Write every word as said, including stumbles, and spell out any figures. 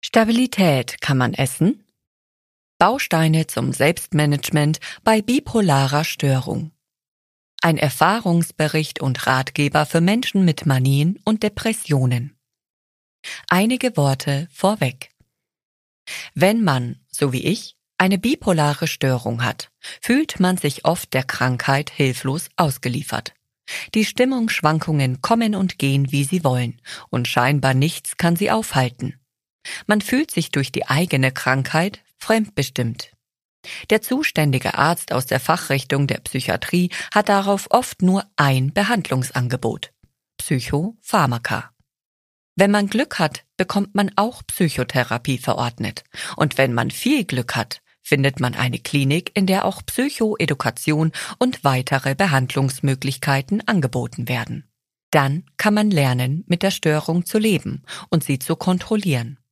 Stabilität kann man essen? Bausteine zum Selbstmanagement bei bipolarer Störung. Ein Erfahrungsbericht und Ratgeber für Menschen mit Manien und Depressionen. Einige Worte vorweg. Wenn man, so wie ich, eine bipolare Störung hat, fühlt man sich oft der Krankheit hilflos ausgeliefert. Die Stimmungsschwankungen kommen und gehen, wie sie wollen, und scheinbar nichts kann sie aufhalten. Man fühlt sich durch die eigene Krankheit fremdbestimmt. Der zuständige Arzt aus der Fachrichtung der Psychiatrie hat darauf oft nur ein Behandlungsangebot: Psychopharmaka. Wenn man Glück hat, bekommt man auch Psychotherapie verordnet. Und wenn man viel Glück hat, findet man eine Klinik, in der auch Psychoedukation und weitere Behandlungsmöglichkeiten angeboten werden. Dann kann man lernen, mit der Störung zu leben und sie zu kontrollieren.